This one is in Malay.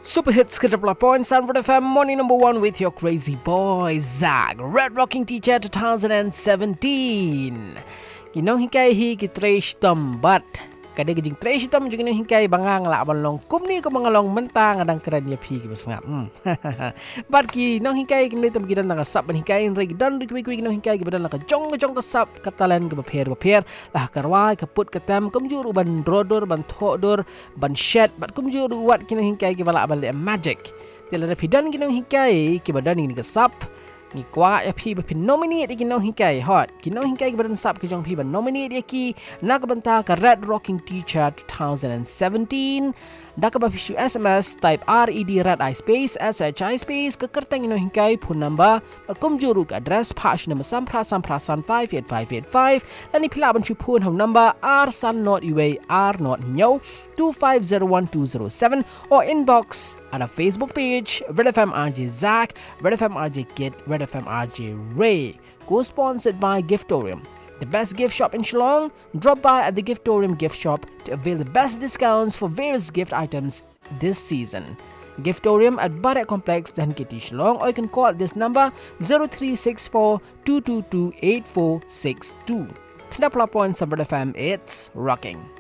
Super hits ke 10.9 Sanford FM morning number 1 with your crazy boy Zach. Red Rocking Teacher 2017. Kinong hikai hi ki tresh tambat. Kada gijing tresh tam juga kinong hikai bangang la balong kumni ko mangalong mentang adang keran ya pi ki besngap. Bat ki nong hikai ki mlitam gidan nang sap ban hikai reg dan rik rik kinong hikai ki badan la jong sap katalan ke bapher lah karwai kaput katam kumjur ban drodor ban thodor ban shed bat kumjur wat kinong hikai ki bala bal magic. Tela rapidan kinong hikai ki badan ni sap ni kwa ya pi bapin nominate kinong hikai hot kinong hikai ki badan sap ki jong pi ban nominate ya ki nak banta ka Red Rocking Teacher 2017 dak ba pishu SMS type RED red I space SHI space ke kertang kinong hikai phone number kum juru ke address patch number sampra 58585 dan ni pila ban chu phone home number R san not UA R not nyo 2501-207 or inbox at a Facebook page Red FM RJ Zach, Red FM RJ Kit, Red FM RJ Ray. Co-sponsored by Giftorium, the best gift shop in Shillong. Drop by at the Giftorium gift shop to avail the best discounts for various gift items this season. Giftorium at Barak Complex, Dan Kitty, Shillong, or you can call this number 0364 222 8462. Knapla Point Sanford FM, it's rocking.